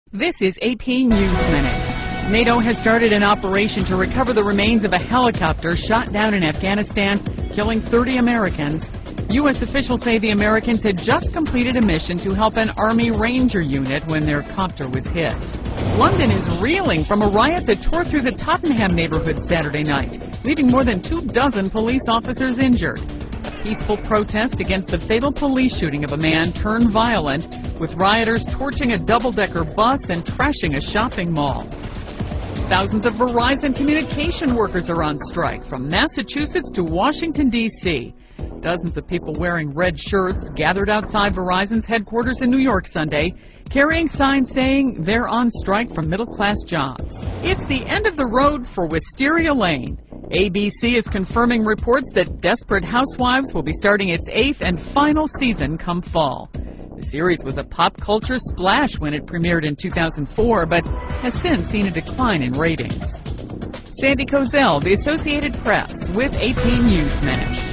This is AP News Minute. NATO has started an operation to recover the remains of a helicopter shot down in Afghanistan, killing 30 Americans. U.S. officials say the Americans had just completed a mission to help an Army Ranger unit when their copter was hit. London is reeling from a riot that tore through the Tottenham neighborhood Saturday night, leaving more than 24 police officers injured. A peaceful protest against the fatal police shooting of a man turned violent, with rioters torching a double-decker bus and trashing a shopping mall. Thousands of Verizon communication workers are on strike from Massachusetts to Washington, D.C. Dozens of people wearing red shirts gathered outside Verizon's headquarters in New York Sunday, carrying signs saying they're on strike for middle-class jobs. It's the end of the road for Wisteria Lane. ABC is confirming reports that Desperate Housewives will be starting its 8th and final season come fall. The series was a pop culture splash when it premiered in 2004, but has since seen a decline in ratings. Sandy Kozel, The Associated Press, with AP News Minute.